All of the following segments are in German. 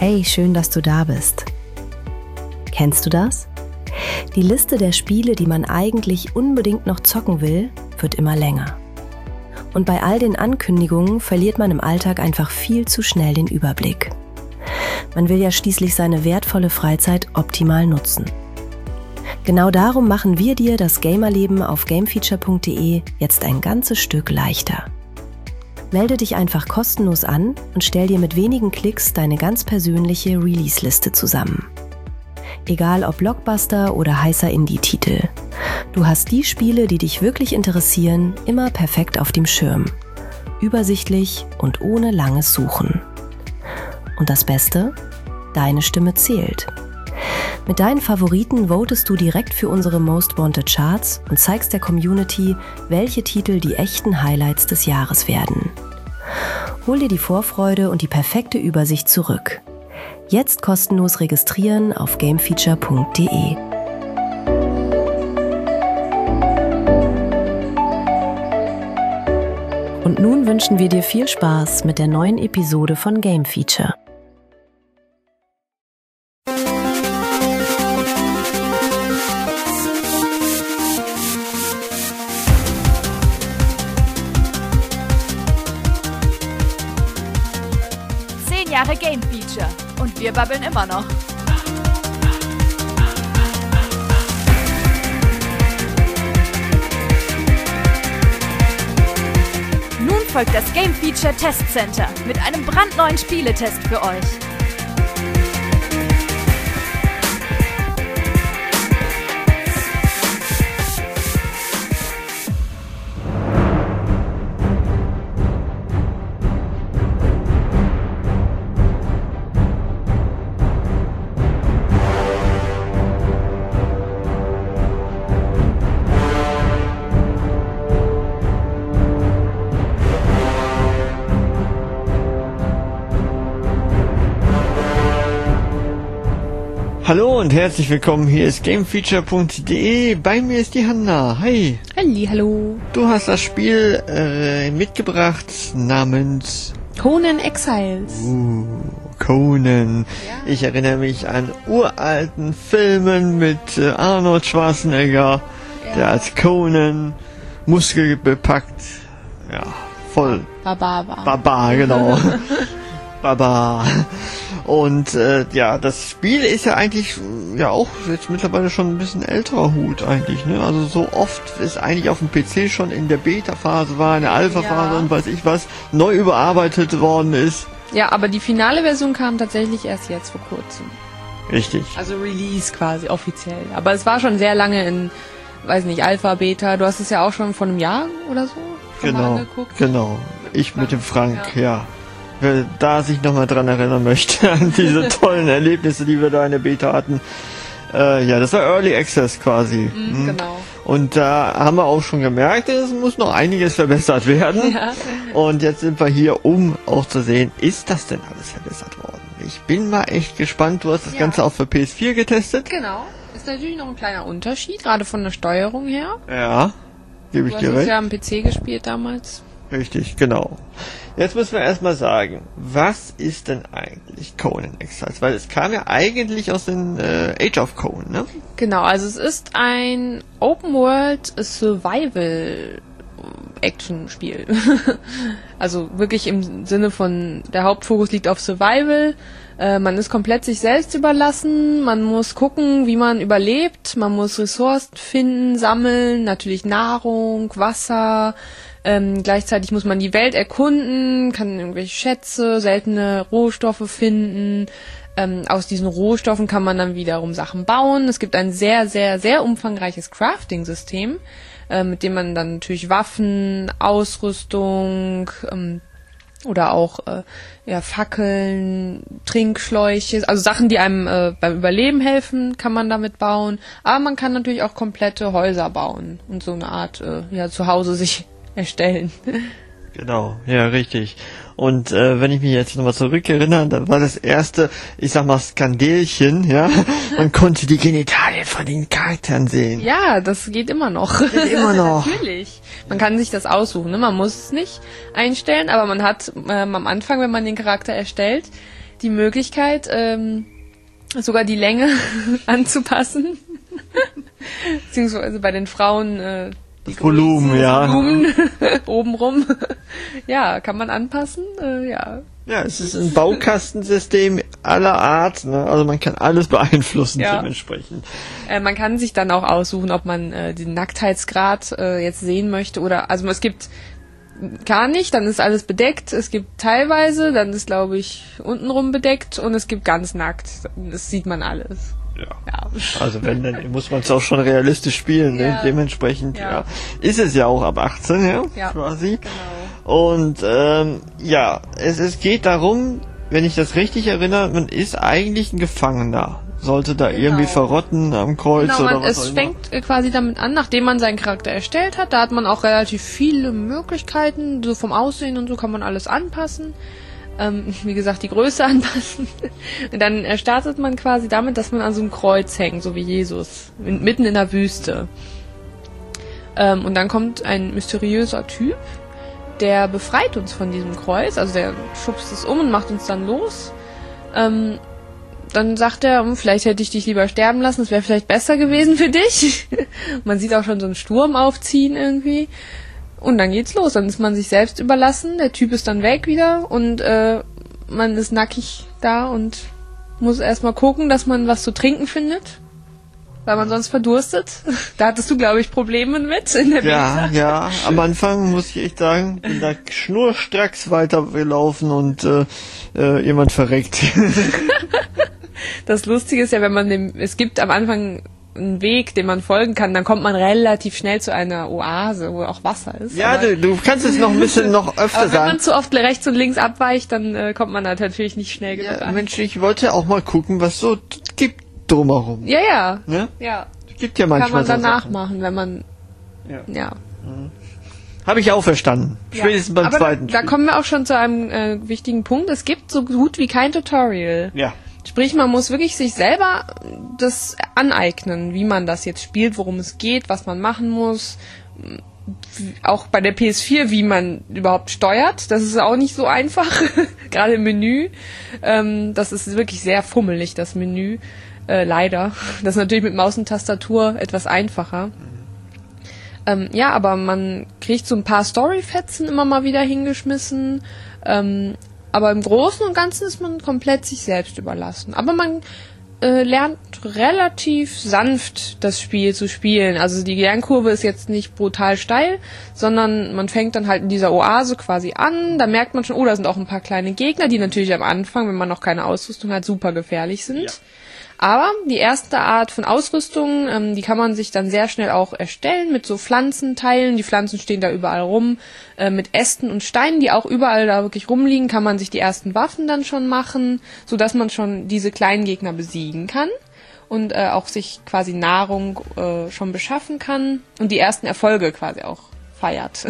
Hey, schön, dass du da bist. Kennst du das? Die Liste der Spiele, die man eigentlich unbedingt noch zocken will, wird immer länger. Und bei all den Ankündigungen verliert man im Alltag einfach viel zu schnell den Überblick. Man will ja schließlich seine wertvolle Freizeit optimal nutzen. Genau darum machen wir dir das Gamerleben auf gamefeature.de jetzt ein ganzes Stück leichter. Melde dich einfach kostenlos an und stell dir mit wenigen Klicks deine ganz persönliche Release-Liste zusammen. Egal ob Blockbuster oder heißer Indie-Titel. Du hast die Spiele, die dich wirklich interessieren, immer perfekt auf dem Schirm. Übersichtlich und ohne langes Suchen. Und das Beste? Deine Stimme zählt. Mit deinen Favoriten votest du direkt für unsere Most Wanted Charts und zeigst der Community, welche Titel die echten Highlights des Jahres werden. Hol dir die Vorfreude und die perfekte Übersicht zurück. Jetzt kostenlos registrieren auf gamefeature.de. Und nun wünschen wir dir viel Spaß mit der neuen Episode von Game Feature. Jahre Game Feature und wir babbeln immer noch. Nun folgt das Game Feature Test Center mit einem brandneuen Spieletest für euch. Hallo und herzlich willkommen, hier ist gamefeature.de, bei mir ist die Hanna, hi. Hallo. Du hast das Spiel mitgebracht namens Conan Exiles. Conan. Ja. Ich erinnere mich an uralten Filmen mit Arnold Schwarzenegger, der als Conan muskelbepackt, voll Barbar, genau. Barbar. Und das Spiel ist ja eigentlich auch jetzt mittlerweile schon ein bisschen älterer Hut eigentlich, ne? Also so oft ist eigentlich auf dem PC schon in der Beta-Phase war, in der Alpha-Phase und weiß ich was, neu überarbeitet worden ist. Ja, aber die finale Version kam tatsächlich erst jetzt vor kurzem. Richtig. Also Release quasi offiziell. Aber es war schon sehr lange in, weiß nicht, Alpha, Beta. Du hast es ja auch schon vor einem Jahr oder so schon mal angeguckt. Genau. Ich mit dem Frank, ja. Wer da sich nochmal dran erinnern möchte, an diese tollen Erlebnisse, die wir da in der Beta hatten. Das war Early Access quasi. Genau. Und da haben wir auch schon gemerkt, es muss noch einiges verbessert werden. Ja. Und jetzt sind wir hier, um auch zu sehen, ist das denn alles verbessert worden? Ich bin mal echt gespannt. Du hast das Ganze auch für PS4 getestet. Genau. Ist natürlich noch ein kleiner Unterschied, gerade von der Steuerung her. Ja, gebe ich dir recht. Du hast ja am PC gespielt damals. Richtig, genau. Jetzt müssen wir erstmal sagen, was ist denn eigentlich Conan Exiles? Weil es kam ja eigentlich aus den Age of Conan, ne? Genau, also es ist ein Open-World Survival-Action-Spiel. Also wirklich im Sinne von, der Hauptfokus liegt auf Survival. Man ist komplett sich selbst überlassen, man muss gucken, wie man überlebt, man muss Ressourcen finden, sammeln, natürlich Nahrung, Wasser. Gleichzeitig muss man die Welt erkunden, kann irgendwelche Schätze, seltene Rohstoffe finden. Aus diesen Rohstoffen kann man dann wiederum Sachen bauen. Es gibt ein sehr, sehr, sehr umfangreiches Crafting-System, mit dem man dann natürlich Waffen, Ausrüstung oder auch Fackeln, Trinkschläuche, also Sachen, die einem beim Überleben helfen, kann man damit bauen. Aber man kann natürlich auch komplette Häuser bauen und so eine Art Zuhause sich erstellen. Genau, ja, richtig. Und wenn ich mich jetzt nochmal zurückerinnere, dann war das erste, ich sag mal, Skandelchen, ja, man konnte die Genitalien von den Charakteren sehen. Ja, das geht immer noch. Geht immer noch. Natürlich. Man kann sich das aussuchen, ne? Man muss es nicht einstellen, aber man hat am Anfang, wenn man den Charakter erstellt, die Möglichkeit, sogar die Länge anzupassen. Beziehungsweise bei den Frauen die Volumen, Größe, ja. Volumen obenrum. Ja, kann man anpassen, ja. Ja, es ist ein Baukastensystem aller Art, ne? Also man kann alles beeinflussen dementsprechend. Man kann sich dann auch aussuchen, ob man den Nacktheitsgrad jetzt sehen möchte oder, also es gibt gar nicht, dann ist alles bedeckt. Es gibt teilweise, dann ist, glaube ich, untenrum bedeckt und es gibt ganz nackt. Das sieht man alles. Ja. Also wenn, dann muss man es auch schon realistisch spielen, ne? Dementsprechend, ist es ja auch ab 18, quasi. Genau. Und es geht darum, wenn ich das richtig erinnere, man ist eigentlich ein Gefangener. Sollte da irgendwie verrotten am Kreuz oder was auch immer. Es fängt quasi damit an, nachdem man seinen Charakter erstellt hat, da hat man auch relativ viele Möglichkeiten, so vom Aussehen und so kann man alles anpassen. Wie gesagt, die Größe anpassen. Und dann startet man quasi damit, dass man an so einem Kreuz hängt, so wie Jesus, mitten in der Wüste. Und dann kommt ein mysteriöser Typ, der befreit uns von diesem Kreuz, also der schubst es um und macht uns dann los. Dann sagt er, vielleicht hätte ich dich lieber sterben lassen, das wäre vielleicht besser gewesen für dich. Man sieht auch schon so einen Sturm aufziehen irgendwie. Und dann geht's los, dann ist man sich selbst überlassen, der Typ ist dann weg wieder und man ist nackig da und muss erstmal gucken, dass man was zu trinken findet, weil man sonst verdurstet. Da hattest du, glaube ich, Probleme mit in der Beta. Ja, am Anfang muss ich echt sagen, bin da schnurstracks weitergelaufen und jemand verreckt. Das Lustige ist ja, es gibt am Anfang einen Weg, den man folgen kann, dann kommt man relativ schnell zu einer Oase, wo auch Wasser ist. Ja, du kannst es noch ein bisschen noch öfter aber wenn sagen. man zu oft rechts und links abweicht, dann kommt man da natürlich nicht schnell genug an. Mensch, ich wollte auch mal gucken, was so gibt drumherum. Ja. Ne? Ja. Gibt ja manchmal kann man so danach Sachen. machen, wenn man Habe ich auch verstanden. Spätestens beim zweiten Da Spiel. kommen wir auch schon zu einem wichtigen Punkt. Es gibt so gut wie kein Tutorial. Ja. Sprich, man muss wirklich sich selber das aneignen, wie man das jetzt spielt, worum es geht, was man machen muss. Auch bei der PS4, wie man überhaupt steuert. Das ist auch nicht so einfach. Gerade im Menü. Das ist wirklich sehr fummelig, das Menü. Leider. Das ist natürlich mit Maus und Tastatur etwas einfacher. Aber man kriegt so ein paar Storyfetzen immer mal wieder hingeschmissen. Aber im Großen und Ganzen ist man komplett sich selbst überlassen. Aber man lernt relativ sanft das Spiel zu spielen. Also die Lernkurve ist jetzt nicht brutal steil, sondern man fängt dann halt in dieser Oase quasi an. Da merkt man schon, da sind auch ein paar kleine Gegner, die natürlich am Anfang, wenn man noch keine Ausrüstung hat, super gefährlich sind. Ja. Aber die erste Art von Ausrüstung, die kann man sich dann sehr schnell auch erstellen mit so Pflanzenteilen. Die Pflanzen stehen da überall rum. Mit Ästen und Steinen, die auch überall da wirklich rumliegen, kann man sich die ersten Waffen dann schon machen, sodass man schon diese kleinen Gegner besiegen kann und auch sich quasi Nahrung schon beschaffen kann und die ersten Erfolge quasi auch feiert.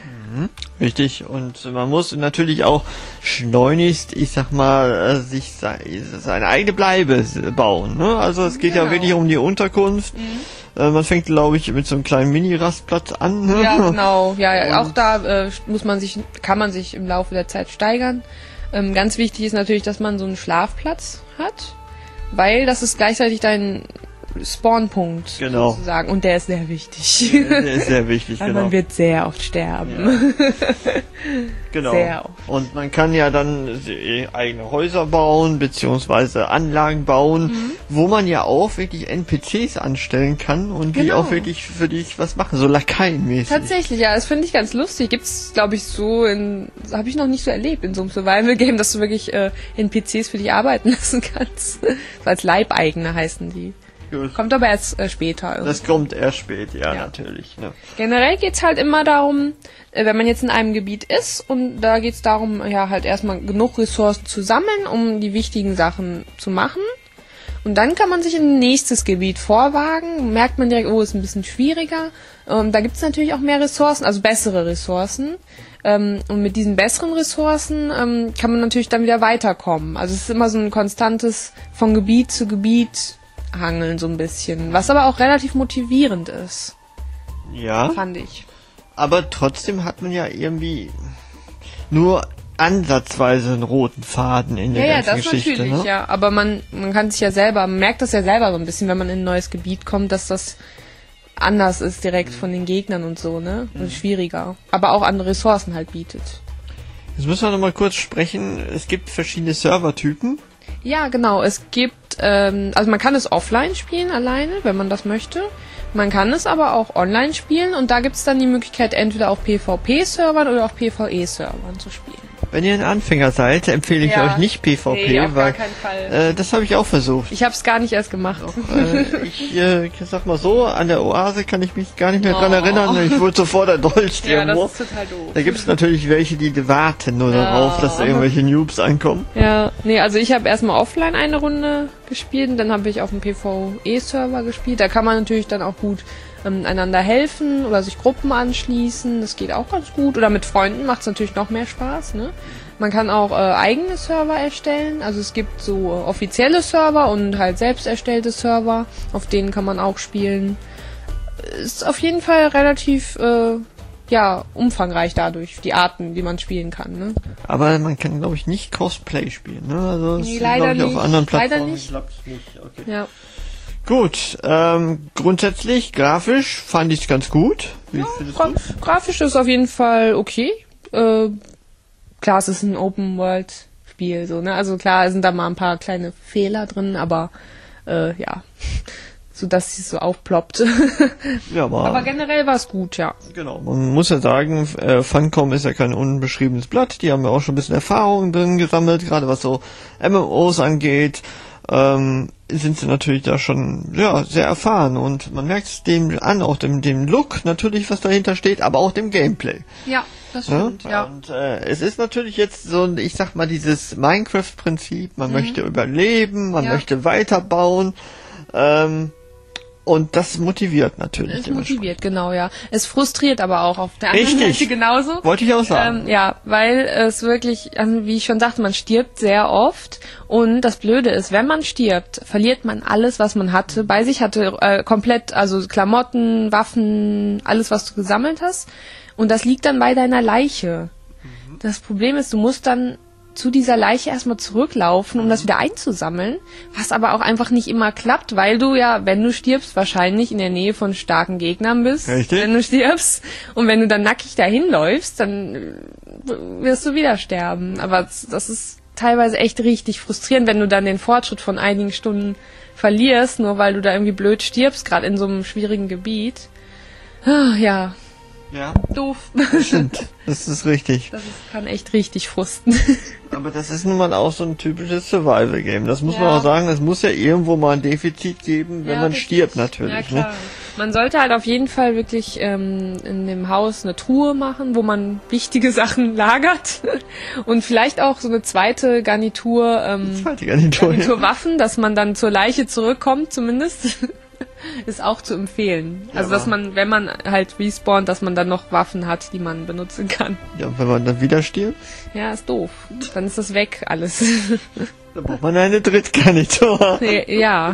Richtig, und man muss natürlich auch schleunigst, ich sag mal, sich seine eigene Bleibe bauen. Ne? Also es geht ja wirklich um die Unterkunft. Man fängt, glaube ich, mit so einem kleinen Mini-Rastplatz an. Ne? Ja, genau. Ja, auch da kann man sich im Laufe der Zeit steigern. Ganz wichtig ist natürlich, dass man so einen Schlafplatz hat, weil das ist gleichzeitig dein Spawnpunkt sozusagen. Und der ist sehr wichtig. Der ist sehr wichtig, weil man wird sehr oft sterben. Ja. Genau. Sehr oft. Und man kann ja dann eigene Häuser bauen, beziehungsweise Anlagen bauen, wo man ja auch wirklich NPCs anstellen kann und die auch wirklich für dich was machen, so Lakaienmäßig. Tatsächlich, ja, das finde ich ganz lustig. Gibt's, glaube ich, habe ich noch nicht so erlebt in so einem Survival-Game, dass du wirklich NPCs für dich arbeiten lassen kannst. So als Leibeigene heißen die. Gut. Kommt aber erst später. Irgendwie. Das kommt erst spät, ja. Natürlich. Ne. Generell geht's halt immer darum, wenn man jetzt in einem Gebiet ist und da geht's darum, halt erstmal genug Ressourcen zu sammeln, um die wichtigen Sachen zu machen. Und dann kann man sich in ein nächstes Gebiet vorwagen, merkt man direkt, ist ein bisschen schwieriger. Da gibt's natürlich auch mehr Ressourcen, also bessere Ressourcen. Und mit diesen besseren Ressourcen kann man natürlich dann wieder weiterkommen. Also es ist immer so ein konstantes von Gebiet zu Gebiet hangeln so ein bisschen, was aber auch relativ motivierend ist. Ja. Fand ich. Aber trotzdem hat man ja irgendwie nur ansatzweise einen roten Faden in der ganzen Geschichte. Ja, das natürlich, ne? ja. Aber man kann sich ja selber, man merkt das ja selber so ein bisschen, wenn man in ein neues Gebiet kommt, dass das anders ist direkt von den Gegnern und so, ne? Und schwieriger. Aber auch andere Ressourcen halt bietet. Jetzt müssen wir noch mal kurz sprechen. Es gibt verschiedene Servertypen. Ja, genau. Es gibt, also man kann es offline spielen, alleine, wenn man das möchte. Man kann es aber auch online spielen und da gibt es dann die Möglichkeit, entweder auf PvP-Servern oder auf PvE-Servern zu spielen. Wenn ihr ein Anfänger seid, empfehle ich euch nicht PvP, nee, auf weil gar keinen Fall. Das habe ich auch versucht. Ich habe es gar nicht erst gemacht. Ich sag mal so, an der Oase kann ich mich gar nicht mehr dran erinnern. Ich wurde sofort erdolcht irgendwo. Das ist total doof. Da gibt es natürlich welche, die warten nur darauf, dass irgendwelche Noobs ankommen. Ja, nee, also ich habe erstmal offline eine Runde gespielt und dann habe ich auf dem PvE-Server gespielt. Da kann man natürlich dann auch gut einander helfen oder sich Gruppen anschließen. Das geht auch ganz gut. Oder mit Freunden macht es natürlich noch mehr Spaß, ne? Man kann auch eigene Server erstellen. Also es gibt so offizielle Server und halt selbst erstellte Server. Auf denen kann man auch spielen. Ist auf jeden Fall relativ umfangreich dadurch, die Arten, die man spielen kann, ne? Aber man kann, glaube ich, nicht Cosplay spielen, ne? Also Nee, das leider glaub ich, nicht. auf anderen Leider Plattformen nicht. klappt's nicht. Okay. Ja. Gut, grundsätzlich, grafisch fand ich es ganz gut. Wie findest du? Grafisch ist auf jeden Fall okay. Klar, es ist ein Open-World-Spiel, so, ne? Also klar, sind da mal ein paar kleine Fehler drin, aber so dass es so aufploppt. Ja, aber generell war es gut, ja. Genau, man muss ja sagen, Funcom ist ja kein unbeschriebenes Blatt. Die haben ja auch schon ein bisschen Erfahrung drin gesammelt, gerade was so MMOs angeht. Sind sie natürlich da schon sehr erfahren und man merkt es dem an, auch dem Look natürlich, was dahinter steht, aber auch dem Gameplay. Ja, das stimmt, ja. Und es ist natürlich jetzt so, ich sag mal, dieses Minecraft-Prinzip, man möchte überleben, man möchte weiterbauen, und das motiviert natürlich. Es motiviert, genau, ja. Es frustriert aber auch auf der anderen Richtig. Seite genauso. Wollte ich auch sagen. Weil es wirklich, also wie ich schon sagte, man stirbt sehr oft. Und das Blöde ist, wenn man stirbt, verliert man alles, was man hatte, bei sich hatte, komplett, also Klamotten, Waffen, alles, was du gesammelt hast. Und das liegt dann bei deiner Leiche. Das Problem ist, du musst dann zu dieser Leiche erstmal zurücklaufen, um das wieder einzusammeln, was aber auch einfach nicht immer klappt, weil du ja, wenn du stirbst, wahrscheinlich in der Nähe von starken Gegnern bist, Richtig. wenn du stirbst. Und wenn du dann nackig dahin läufst, dann wirst du wieder sterben. Aber das ist teilweise echt richtig frustrierend, wenn du dann den Fortschritt von einigen Stunden verlierst, nur weil du da irgendwie blöd stirbst, gerade in so einem schwierigen Gebiet. Ja. Ja, Doof. das stimmt. Das ist richtig. Kann echt richtig frusten. Aber das ist nun mal auch so ein typisches Survival-Game. Das muss Ja. man auch sagen, es muss ja irgendwo mal ein Defizit geben, wenn man richtig. stirbt natürlich. Ja, klar. Ne? Man sollte halt auf jeden Fall wirklich in dem Haus eine Truhe machen, wo man wichtige Sachen lagert. Und vielleicht auch so eine zweite Garnitur, Zweite Garnitur. Garnitur Waffen, dass man dann zur Leiche zurückkommt zumindest. Ist auch zu empfehlen. Also, dass man, wenn man halt respawnt, dass man dann noch Waffen hat, die man benutzen kann. Ja, und wenn man dann wieder stirbt, Ja, ist doof. Dann ist das weg, alles. dann braucht man eine Drittgarnitur. Nee, ja.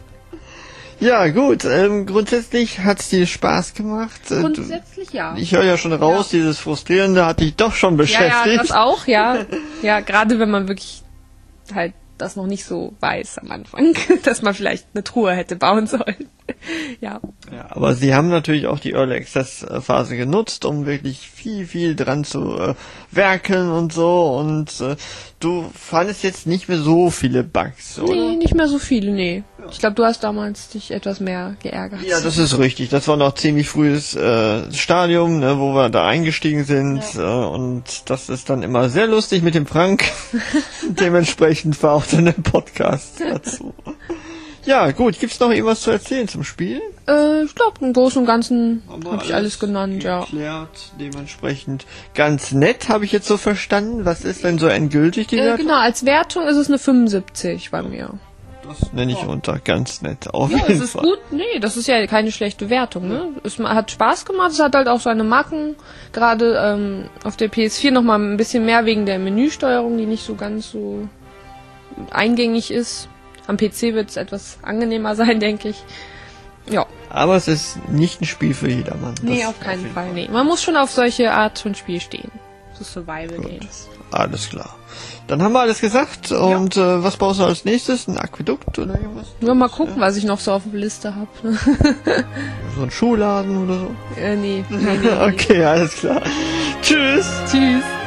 Ja, gut. Grundsätzlich hat's dir Spaß gemacht. Grundsätzlich ja. Ich höre ja schon raus, dieses Frustrierende hat dich doch schon beschäftigt. Ja, das auch, ja. Ja, gerade wenn man wirklich halt das noch nicht so weiß am Anfang, dass man vielleicht eine Truhe hätte bauen sollen. Ja. Ja, aber sie haben natürlich auch die Early Access Phase genutzt, um wirklich viel dran zu werkeln und so. Und du fandest jetzt nicht mehr so viele Bugs, oder? Nee, nicht mehr so viele, nee. Ich glaube, du hast damals dich etwas mehr geärgert. Ja, das ist richtig. Das war noch ziemlich frühes Stadium, ne, wo wir da eingestiegen sind. Und das ist dann immer sehr lustig mit dem Frank. Dementsprechend war auch dann der Podcast dazu. Ja, gut. Gibt's noch irgendwas zu erzählen zum Spiel? Ich glaube, im Großen und Ganzen habe ich alles genannt, ja. Geklärt, dementsprechend ganz nett, habe ich jetzt so verstanden. Was ist denn so endgültig die Wertung? Genau, als Wertung ist es eine 75 bei mir. Das nenne ich unter ganz nett. Auf Ja, jeden es ist Fall. gut. Nee, das ist ja keine schlechte Wertung, ne? Es hat Spaß gemacht, es hat halt auch seine Macken. Gerade auf der PS4 nochmal ein bisschen mehr wegen der Menüsteuerung, die nicht so ganz so eingängig ist. Am PC wird es etwas angenehmer sein, denke ich. Ja. Aber es ist nicht ein Spiel für jedermann. Nee, Das auf keinen jeden Fall. Nee. Man muss schon auf solche Art von Spiel stehen. So Survival-Games. Alles klar. Dann haben wir alles gesagt. Und was baust du als nächstes? Ein Aquädukt oder irgendwas? Nur mal gucken, was ich noch so auf der Liste habe. So ein Schuhladen oder so? Nee. Okay, alles klar. Tschüss. Tschüss.